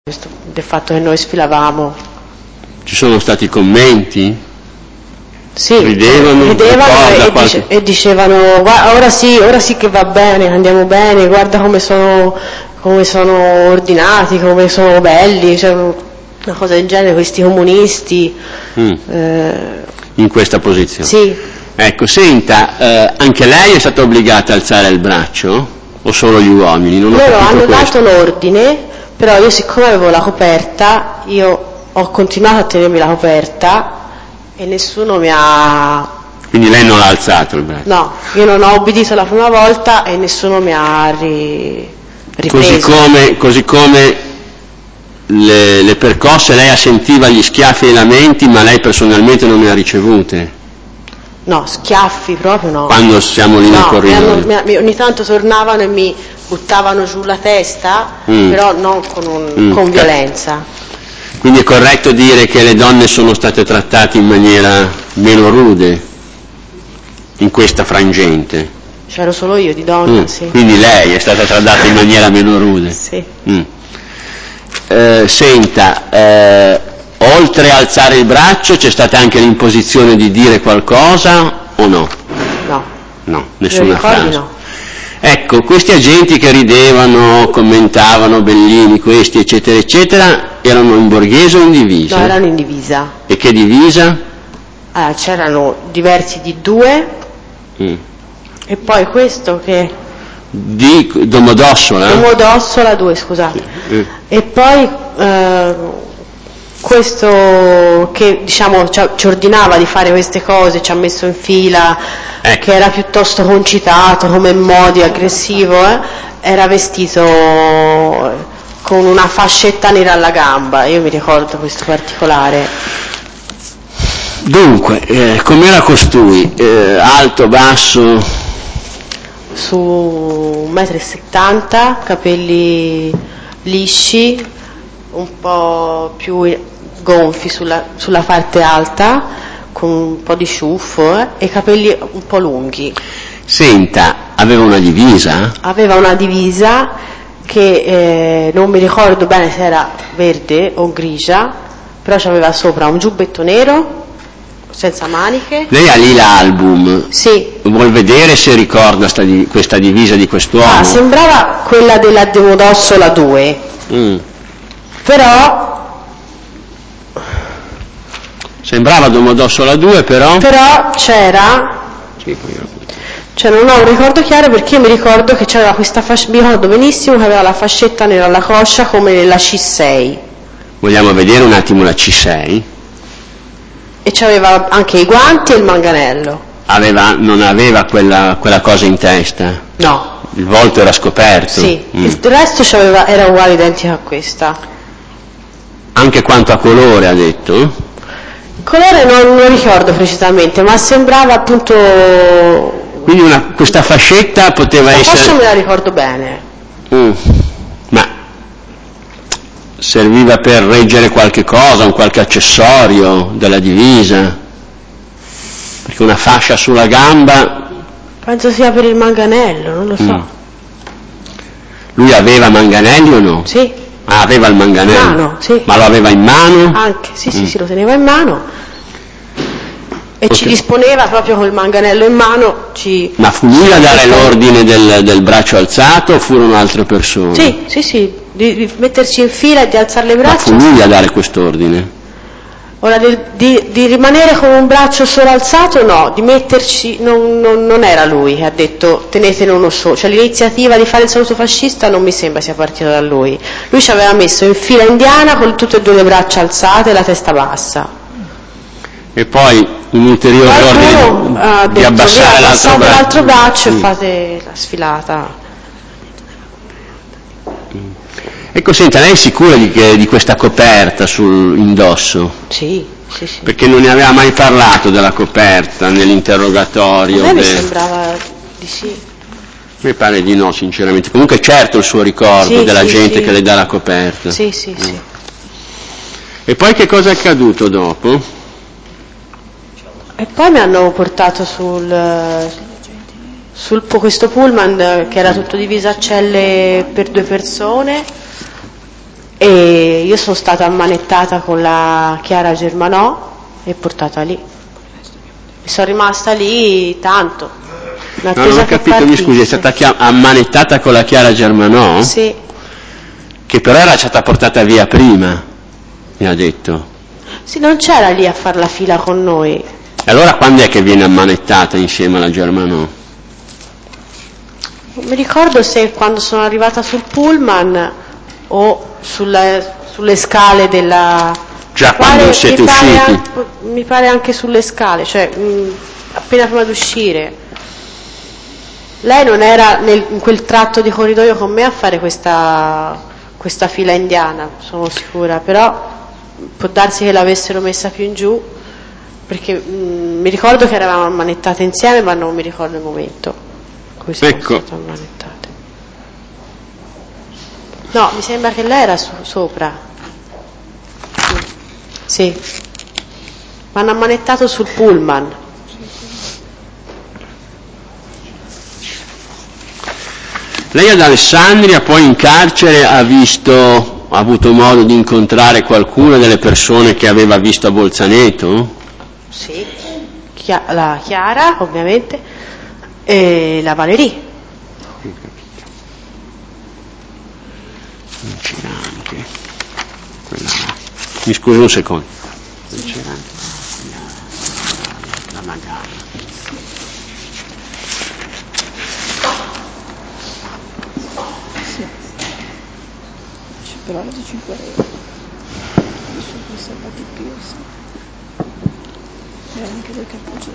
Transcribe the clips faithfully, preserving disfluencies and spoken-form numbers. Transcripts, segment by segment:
del fatto che noi sfilavamo. Ci sono stati commenti? Sì, ridevano, ridevano ricorda, e, qualche... dice, e dicevano guarda, ora sì, ora sì che va bene, andiamo bene, guarda come sono, come sono ordinati, come sono belli, cioè, una cosa del genere, questi comunisti. Mm. Eh, in questa posizione? Sì. Ecco, senta, eh, anche lei è stata obbligata a alzare il braccio? O solo gli uomini? Non ho Loro hanno questo. dato l'ordine, però io siccome avevo la coperta, io ho continuato a tenermi la coperta e nessuno mi ha... Quindi lei non l'ha alzato il braccio? No, io non ho obbedito la prima volta e nessuno mi ha ri... ripreso. Così come, così come le, le percosse, lei sentiva gli schiaffi e i lamenti, ma lei personalmente non ne ha ricevute? No, schiaffi proprio no. Quando siamo lì no, nel corridoio? Mi hanno, mi, ogni tanto tornavano e mi buttavano giù la testa, mm. però non con, un, mm. con violenza. Quindi è corretto dire che le donne sono state trattate in maniera meno rude in questa frangente? C'ero solo io di donna, mm. sì. Quindi lei è stata trattata in maniera meno rude? Sì. Mm. Eh, senta, eh, oltre a alzare il braccio c'è stata anche l'imposizione di dire qualcosa o no? No. No, nessuna frase. No. Ecco, questi agenti che ridevano, commentavano, bellini questi, eccetera, eccetera, erano in borghese o in divisa? No, erano in divisa. E che divisa? Ah, c'erano diversi di due, mm. e poi questo che... Di Domodossola? Domodossola due, scusate. Sì. Mm. E poi eh, questo che diciamo ci ordinava di fare queste cose, ci ha messo in fila, ecco. Che era piuttosto concitato come modi, aggressivo, eh, era vestito con una fascetta nera alla gamba, io mi ricordo questo particolare. Dunque, eh, com'era costui? Eh, alto, basso? Su un metro e settanta, capelli lisci, un po' più gonfi sulla, sulla parte alta, con un po' di ciuffo eh, e capelli un po' lunghi. Senta, aveva una divisa? Aveva una divisa che eh, non mi ricordo bene se era verde o grigia, però c'aveva sopra un giubbetto nero senza maniche. Lei ha lì l'album? Sì. Vuol vedere se ricorda sta di, questa divisa di quest'uomo? Ah, sembrava quella della Domodossola due. Mm. Però sembrava Domodossola due, però? Però c'era sì, cioè non ho un ricordo chiaro, perché io mi ricordo che c'era questa fascia, mi ricordo benissimo che aveva la fascetta nera alla coscia come nella C sei. Vogliamo vedere un attimo la C sei? E c'aveva anche i guanti e il manganello. Aveva, non aveva quella, quella cosa in testa? No. Il volto era scoperto? Sì, mm. Il resto c'aveva, era uguale, identica a questa. Anche quanto a colore ha detto? Il colore non, non ricordo precisamente, ma sembrava appunto... Quindi una, questa fascetta poteva la essere... La fascia me la ricordo bene. Mm. Ma serviva per reggere qualche cosa, un qualche accessorio della divisa? Perché una fascia sulla gamba... Penso sia per il manganello, non lo so. Mm. Lui aveva manganelli o no? Sì. Ah, aveva il manganello? In mano, sì. Ma lo aveva in mano? Anche, sì, sì, mm. sì, lo teneva in mano. E okay. Ci disponeva proprio col manganello in mano. Ci... Ma fu lui a dare l'ordine del, del braccio alzato o furono altre persone? Sì, sì, sì, di, di metterci in fila e di alzare le braccia. Ma fu lui a dare quest'ordine? Ora, di, di, di rimanere con un braccio solo alzato no, di metterci, non, non, non era lui che ha detto tenetene uno solo, cioè l'iniziativa di fare il saluto fascista non mi sembra sia partita da lui. Lui ci aveva messo in fila indiana con tutte e due le braccia alzate e la testa bassa. E poi un ulteriore ordine ha di detto, abbassare l'altro braccio, l'altro braccio mm. e fate la sfilata. Ecco, senta, lei è sicura di, che, di questa coperta sul indosso? Sì, sì, sì. Perché non ne aveva mai parlato della coperta nell'interrogatorio. A me de... mi sembrava di sì. Mi pare di no, sinceramente. Comunque certo il suo ricordo sì, della sì, gente sì. che le dà la coperta. Sì, sì, mm. sì. E poi che cosa è accaduto dopo? E poi mi hanno portato sul, sul questo pullman che era tutto diviso a celle per due persone e io sono stata ammanettata con la Chiara Germanò e portata lì. Mi sono rimasta lì tanto. No, non ho capito, mi scusi, è stata chia- ammanettata con la Chiara Germanò? Sì. Che però era stata portata via prima, mi ha detto. Sì, non c'era lì a far la fila con noi. E allora quando è che viene ammanettata insieme alla Germanò? Non mi ricordo se quando sono arrivata sul pullman o sulle, sulle scale della... Già mi quando pare, siete mi pare usciti? Anche, mi pare anche sulle scale, cioè mh, appena prima di uscire. Lei non era nel, in quel tratto di corridoio con me a fare questa, questa fila indiana, sono sicura, però può darsi che l'avessero messa più in giù, perché mh, mi ricordo che eravamo ammanettate insieme, ma non mi ricordo il momento in cui siamo Ecco. state ammanettate. No, mi sembra che lei era su, sopra. Sì. Mi hanno ammanettato sul pullman. Lei ad Alessandria poi in carcere ha visto, ha avuto modo di incontrare qualcuna delle persone che aveva visto a Bolzaneto? Sì, Chia- la Chiara ovviamente e la Valerie. Non c'era anche quella... Mi scusi un secondo. Non c'era anche la, la Magana. Però era di cinque euro. Adesso questa Patti Pierce. E anche del cappuccio da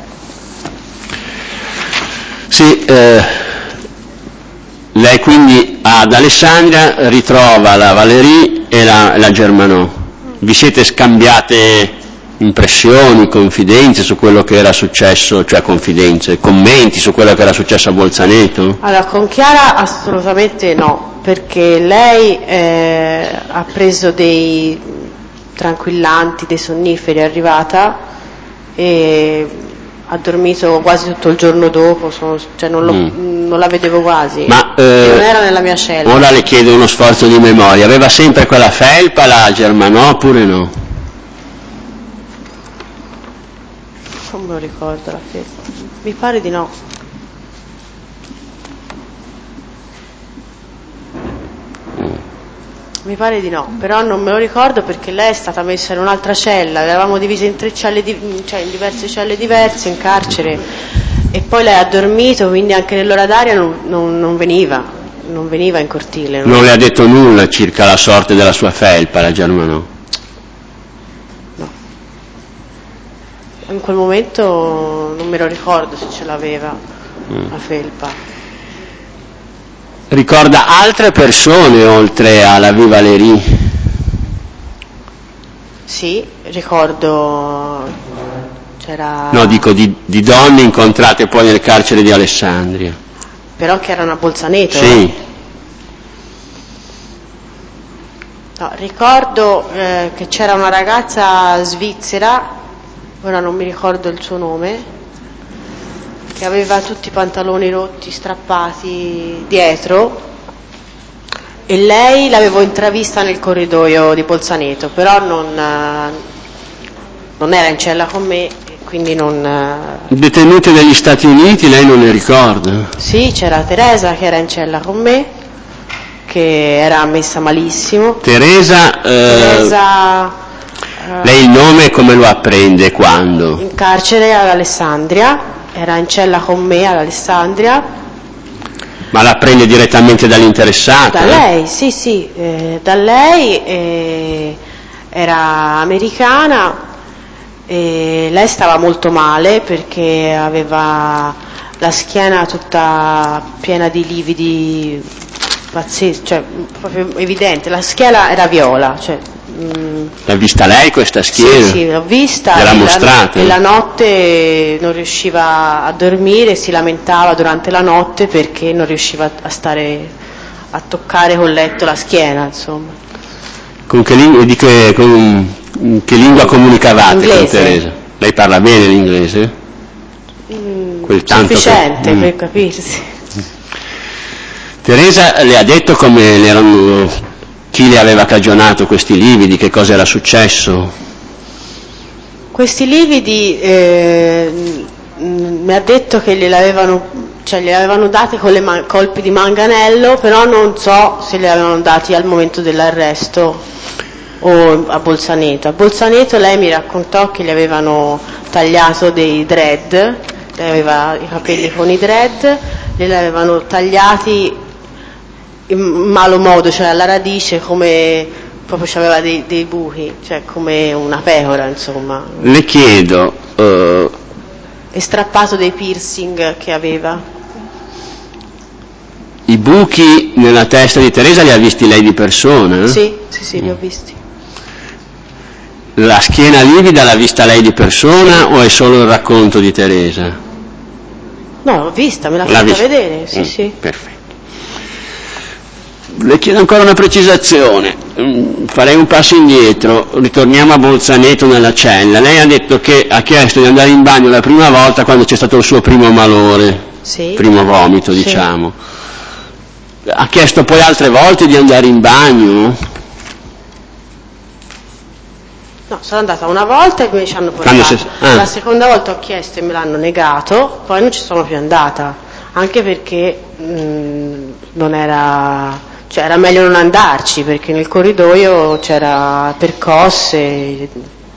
Raffaele. Sì, eh, lei quindi ad Alessandria ritrova la Valerie e la, la Germanò. Vi siete scambiate impressioni, confidenze su quello che era successo, cioè confidenze, commenti su quello che era successo a Bolzaneto? Allora, con Chiara assolutamente no, perché lei eh, ha preso dei tranquillanti, dei sonniferi, è arrivata e ha dormito quasi tutto il giorno dopo, sono, cioè non, lo, Mm. non la vedevo quasi, Ma, e eh, non era nella mia cella. Ora le chiedo uno sforzo di memoria, aveva sempre quella felpa la Germanò oppure no? Non me lo ricordo la felpa, mi pare di no. Mi pare di no, però non me lo ricordo perché lei è stata messa in un'altra cella, eravamo divise in tre celle, di, cioè in diverse celle diverse in carcere e poi lei ha dormito, quindi anche nell'ora d'aria non, non, non veniva, non veniva in cortile. Non le ha detto nulla circa la sorte della sua felpa, la Germanò? No. In quel momento non me lo ricordo se ce l'aveva Mm. la felpa. Ricorda altre persone oltre alla Viva Valerie? Sì, ricordo c'era... No, dico di, di donne incontrate poi nel carcere di Alessandria. Però che erano a Bolzaneto? Sì. No, ricordo eh, che c'era una ragazza svizzera, ora non mi ricordo il suo nome, che aveva tutti i pantaloni rotti, strappati dietro, e lei l'avevo intravista nel corridoio di Bolzaneto, però non, eh, non era in cella con me, quindi non... Eh... Detenute dagli Stati Uniti, lei non ne ricorda? Sì, c'era Teresa che era in cella con me, che era messa malissimo. Teresa, eh, Teresa eh, lei il nome come lo apprende, quando? in carcere ad Alessandria, era in cella con me ad Alessandria. Ma la prende direttamente dall'interessata? Da lei, sì, sì, eh, da lei, eh, era americana, e lei stava molto male perché aveva la schiena tutta piena di lividi pazzeschi, cioè proprio evidente, la schiena era viola, cioè, mh, l'ha vista lei questa schiena? sì, sì, l'ho vista. Gliel'ha e mostrata? La, e la notte non riusciva a dormire, si lamentava durante la notte perché non riusciva a stare, a toccare col letto la schiena, insomma. Con che, ling- di che, con, che lingua comunicavate Inglese. con Teresa? Lei parla bene l'inglese? Mm, Quel tanto sufficiente che, mm. per capirsi. Teresa le ha detto come le erano chi le aveva cagionato questi lividi, che cosa era successo? Questi lividi eh, mi ha detto che gliel'avevano, cioè li avevano dati con le man- colpi di manganello, però non so se li avevano dati al momento dell'arresto o a Bolzaneto. A Bolzaneto lei mi raccontò che gli avevano tagliato dei dread, lei aveva i capelli con i dread, li avevano tagliati in malo modo, cioè alla radice, come proprio c'aveva dei, dei buchi, cioè come una pecora, insomma. Le chiedo, uh... e strappato dei piercing che aveva. I buchi nella testa di Teresa li ha visti lei di persona? Eh? Sì, sì, sì, li ho visti. La schiena livida l'ha vista lei di persona, sì, o è solo il racconto di Teresa? No, l'ho vista, me l'ha, l'ha fatta vista vedere, sì, mm, sì. Perfetto. Le chiedo ancora una precisazione, farei un passo indietro, ritorniamo a Bolzaneto nella cella. Lei ha detto che ha chiesto di andare in bagno la prima volta quando c'è stato il suo primo malore, sì, primo vomito, sì, diciamo. Ha chiesto poi altre volte di andare in bagno? No, sono andata una volta e mi ci hanno portato. Si... Ah. La seconda volta ho chiesto e me l'hanno negato, poi non ci sono più andata, anche perché mh, non era... cioè era meglio non andarci, perché nel corridoio c'era percosse e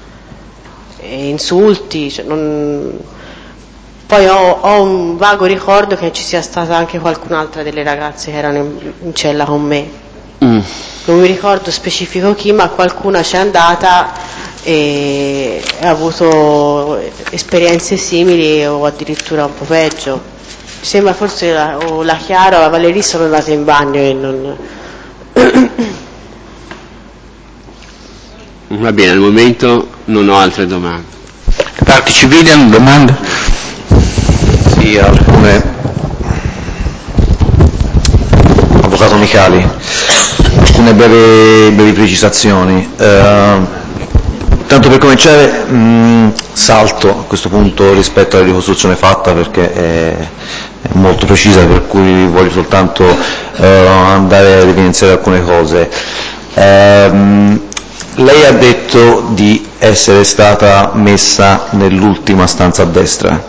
insulti, cioè non... poi ho, ho un vago ricordo che ci sia stata anche qualcun'altra delle ragazze che erano in, in cella con me, mm. non mi ricordo specifico chi, ma qualcuna c'è andata e ha avuto esperienze simili o addirittura un po' peggio. Mi sembra forse la, o la Chiara o la Valeria sono andate in bagno e non... Va bene, al momento non ho altre domande. Parti civili hanno domande? Sì, alcune. Avvocato Micali, alcune brevi, brevi precisazioni. Uh, tanto per cominciare mh, salto a questo punto rispetto alla ricostruzione fatta perché è, è molto precisa, per cui voglio soltanto uh, andare ad evidenziare alcune cose. Uh, lei ha detto di essere stata messa nell'ultima stanza a destra.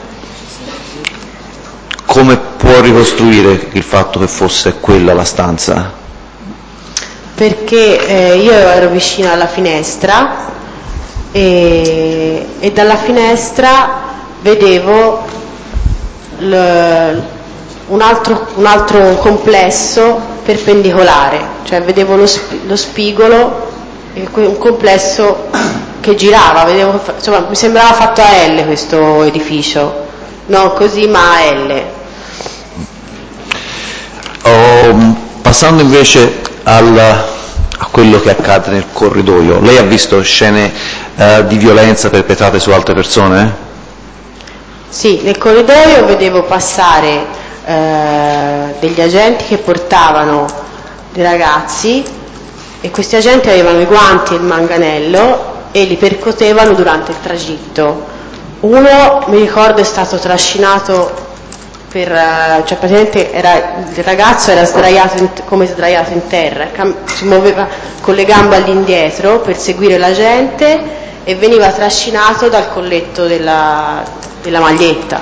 Come può ricostruire il fatto che fosse quella la stanza? Perché eh, io ero vicina alla finestra e, e dalla finestra vedevo l, un, altro, un altro complesso perpendicolare, cioè vedevo lo, sp, lo spigolo, un complesso che girava, vedevo, insomma, mi sembrava fatto a L questo edificio, non così ma a L. Oh, passando invece al, a quello che accade nel corridoio, lei ha visto scene eh, di violenza perpetrate su altre persone? Sì, nel corridoio vedevo passare eh, degli agenti che portavano dei ragazzi e questi agenti avevano i guanti e il manganello e li percotevano durante il tragitto. Uno, mi ricordo, è stato trascinato per, cioè praticamente era, il ragazzo era sdraiato in, come sdraiato in terra, cam, si muoveva con le gambe all'indietro per seguire la gente e veniva trascinato dal colletto della, della maglietta.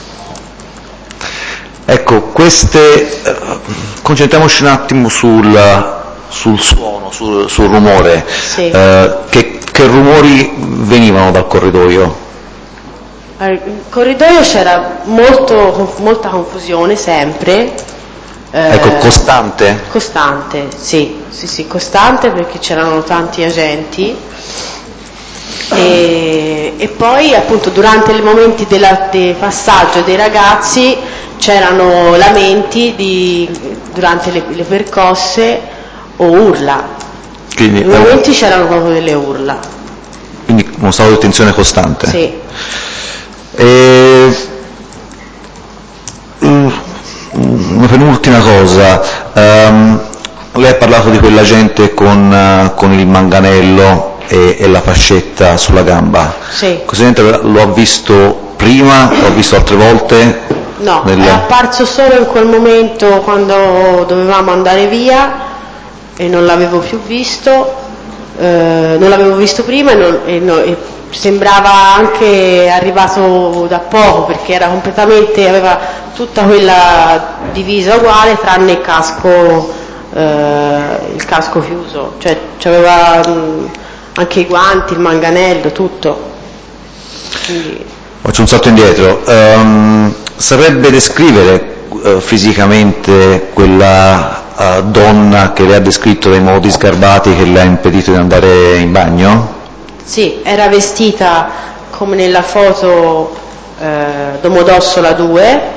Ecco, queste, eh, concentriamoci un attimo sul, sul suono, sul, sul rumore. Sì. Eh, che, che rumori venivano dal corridoio? In corridoio c'era molto, molta confusione sempre. Eh, ecco, costante? Costante, sì, sì, sì, costante perché c'erano tanti agenti e, e poi appunto durante i momenti della, del passaggio dei ragazzi c'erano lamenti di, durante le, le percosse o urla. Quindi, in momenti eh, c'erano proprio delle urla. Quindi uno stato di tensione costante? Sì. E, una penultima cosa, um, lei ha parlato di quell'agente con, uh, con il manganello e, e la fascetta sulla gamba. Sì. Questo agente lo ha visto prima, lo ha visto altre volte? No, nel... è apparso solo in quel momento quando dovevamo andare via e non l'avevo più visto, eh, non l'avevo visto prima e, non, e, no, e sembrava anche arrivato da poco, perché era completamente, aveva tutta quella divisa uguale tranne il casco, eh, il casco chiuso, cioè aveva anche i guanti, il manganello, tutto. Quindi... Faccio un salto indietro. Um, saprebbe descrivere uh, fisicamente quella uh, donna che le ha descritto dei modi sgarbati che le ha impedito di andare in bagno? Sì, era vestita come nella foto eh, Domodossola due, eh,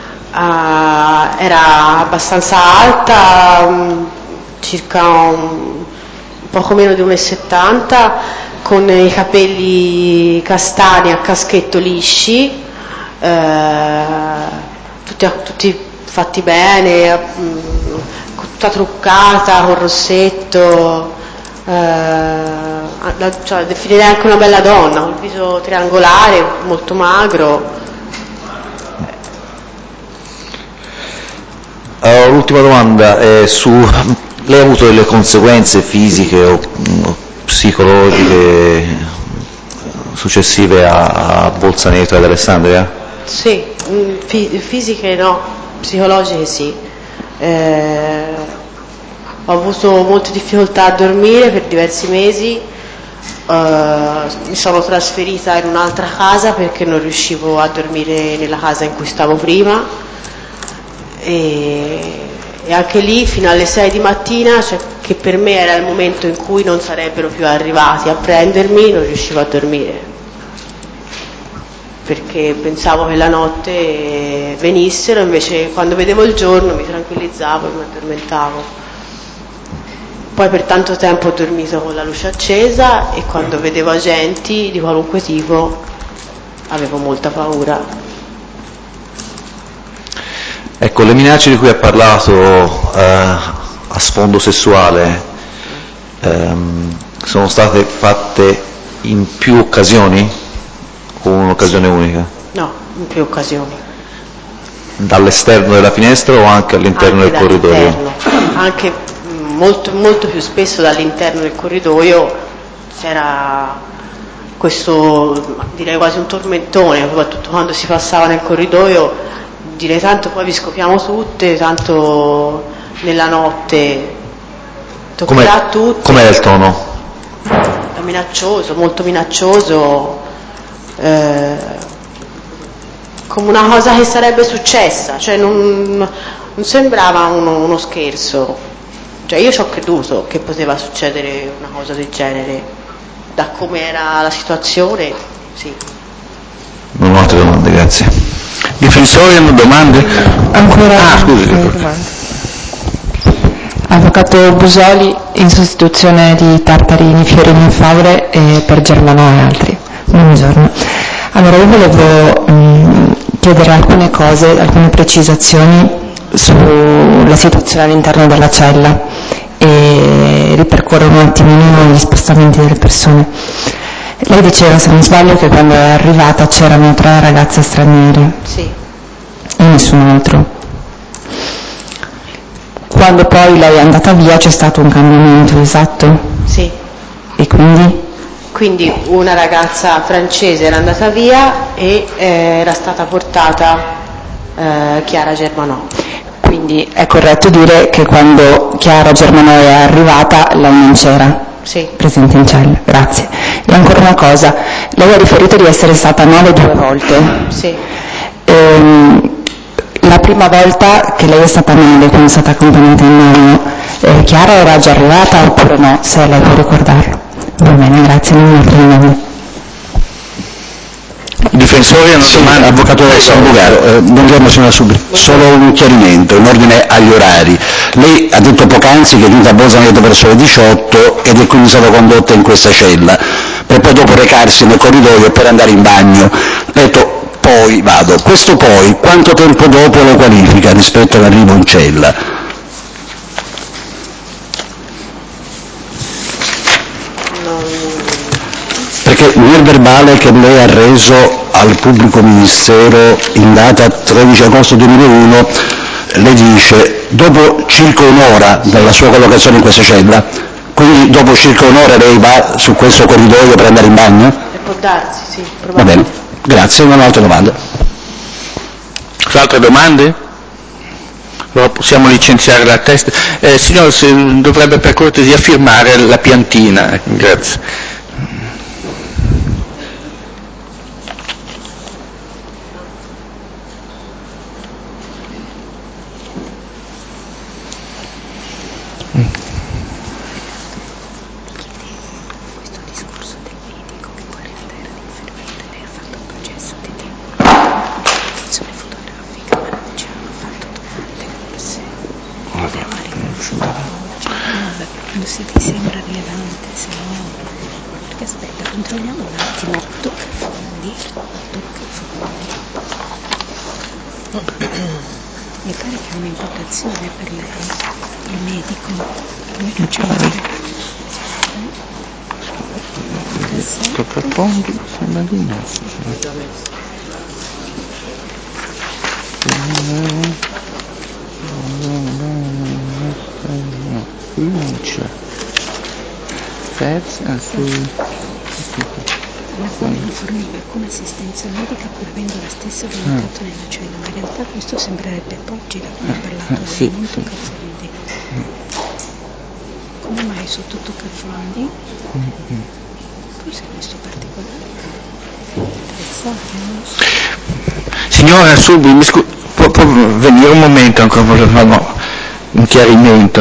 era abbastanza alta, um, circa un, un poco meno di uno e settanta, con i capelli castani a caschetto lisci, eh, tutti, tutti fatti bene, mh, tutta truccata, col rossetto, eh, cioè, definirei anche una bella donna, col viso triangolare, molto magro. Uh, l'ultima domanda è su... Lei ha avuto delle conseguenze fisiche o, o psicologiche successive a, a Bolzaneto ed Alessandria? Sì, f- fisiche no, psicologiche sì. Eh, ho avuto molte difficoltà a dormire per diversi mesi, eh, mi sono trasferita in un'altra casa perché non riuscivo a dormire nella casa in cui stavo prima e, e anche lì fino alle sei di mattina, cioè, che per me era il momento in cui non sarebbero più arrivati a prendermi, non riuscivo a dormire perché pensavo che la notte venissero, invece quando vedevo il giorno mi tranquillizzavo e mi addormentavo. Poi per tanto tempo ho dormito con la luce accesa e quando vedevo agenti di qualunque tipo avevo molta paura. Ecco, le minacce di cui ha parlato eh, a sfondo sessuale ehm, sono state fatte in più occasioni? O un'occasione unica? No, in più occasioni. Dall'esterno della finestra o anche all'interno anche del corridoio? Anche molto, molto più spesso dall'interno del corridoio c'era questo, direi quasi un tormentone, soprattutto quando si passava nel corridoio, dire tanto poi vi scopriamo tutte, tanto nella notte toccherà a tutti. Com'era il tono? Minaccioso, molto minaccioso. Eh, come una cosa che sarebbe successa, cioè non, non sembrava uno, uno scherzo, cioè io ci ho creduto che poteva succedere una cosa del genere, da come era la situazione, sì. Non ho altre domande, grazie. Difensori hanno domande? Ancora ah, scusi. domande. Avvocato Busoli, in sostituzione di Tartarini, Fiorini e Faure e per Germano e altri. Buongiorno. Allora, io volevo mh, chiedere alcune cose, alcune precisazioni sulla situazione all'interno della cella e ripercorrere un attimino gli spostamenti delle persone. Lei diceva, se non sbaglio, che quando è arrivata c'erano tre ragazze straniere. Sì. E nessun altro. Quando poi lei è andata via c'è stato un cambiamento, esatto? Sì. E quindi? Quindi una ragazza francese era andata via e eh, era stata portata eh, Chiara Germanò. Quindi è corretto dire che quando Chiara Germanò è arrivata lei non c'era? Sì. Presente in cella, grazie. E ancora una cosa, lei ha riferito di essere stata nove due volte? Sì. Ehm, la prima volta che lei è stata nove, quando è stata accompagnata in nove, eh, Chiara era già arrivata oppure no? Se lei può ricordarlo. Va bene, grazie, non mi altro domande. I difensori hanno Sì, domande. avvocato Sambugaro, eh, buongiorno signora Subri, solo un chiarimento in ordine agli orari. Lei ha detto poc'anzi che è venuta a Bolzaneto verso le diciotto ed è quindi stata condotta in questa cella, per poi dopo recarsi nel corridoio per andare in bagno. Ha detto poi vado, questo poi quanto tempo dopo lo qualifica rispetto all'arrivo in cella? Perché nel verbale che lei ha reso al pubblico ministero in data tredici agosto duemilauno le dice dopo circa un'ora dalla sua collocazione in questa cella, quindi dopo circa un'ora lei va su questo corridoio per andare in bagno? E può darsi, sì, Va bene, grazie, non ho altre domande. Altre domande? Allora possiamo licenziare la testa. Eh, signor, se dovrebbe per cortesia firmare la piantina, grazie. Se ti sembra rilevante, se no, perché aspetta, controlliamo un attimo, tocca i fondi, tocca i fondi. Mi pare che ha un'imputazione per lei, il medico, mi faccio vedere. Tocca i fondi, sembra di no. Non c'è. Pezzi sui... La quale forniva alcuna assistenza medica pur avendo la stessa valutato nella cella, ma in realtà questo sembrerebbe Poggi da cui ha parlato lei, sì, non sì. Toccafondi. Come mai sotto Toccafondi? Mm-hmm. Forse questo particolare interessato, non lo so. Signora Subi, mi scu- può, può venire un momento ancora, volevo fare un chiarimento.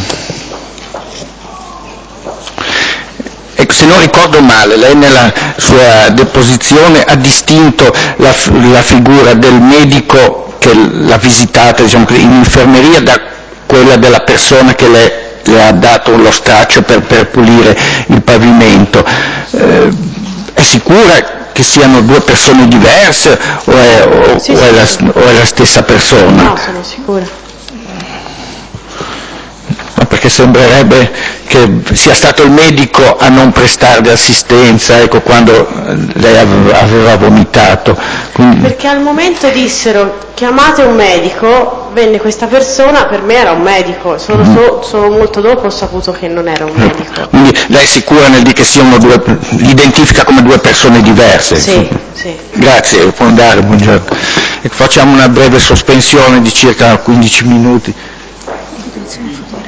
Ecco, se non ricordo male, lei nella sua deposizione ha distinto la, la figura del medico che l'ha visitata, diciamo, in infermeria da quella della persona che le, le ha dato lo straccio per, per pulire il pavimento. Eh, è sicura che siano due persone diverse o è, o, sì, o sì, è, la, sì. o è la stessa persona? No, sono sicura. Perché sembrerebbe che sia stato il medico a non prestarle assistenza, ecco, quando lei aveva vomitato. Quindi... Perché al momento dissero chiamate un medico, venne questa persona, per me era un medico, solo, mm. so, solo molto dopo ho saputo che non era un medico. Quindi lei è sicura nel dire che siano due, li identifica come due persone diverse? Sì, sì. Grazie, può andare, buongiorno. E facciamo una breve sospensione di circa quindici minuti. Evidenzione